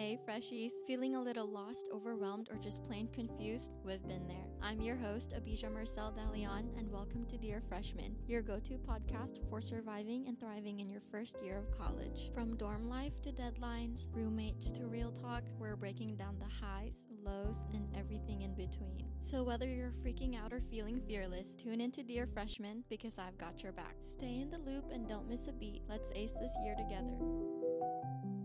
Hey freshies, feeling a little lost, overwhelmed, or just plain confused? We've been there. I'm your host, Abija Marcel Dalion, and welcome to Dear Freshman, your go-to podcast for surviving and thriving in your first year of college. From dorm life to deadlines, roommates to real talk, we're breaking down the highs, lows, and everything in between. So whether you're freaking out or feeling fearless, tune into Dear Freshman because I've got your back. Stay in the loop and don't miss a beat. Let's ace this year together.